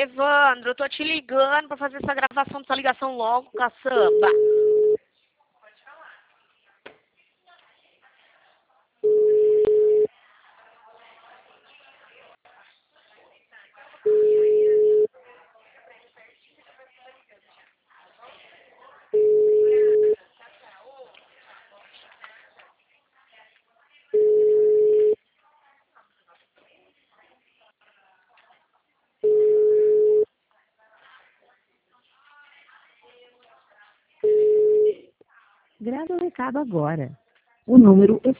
Evandro, eu tô te ligando pra fazer essa gravação dessa ligação logo, caçamba. Grave o recado agora. O número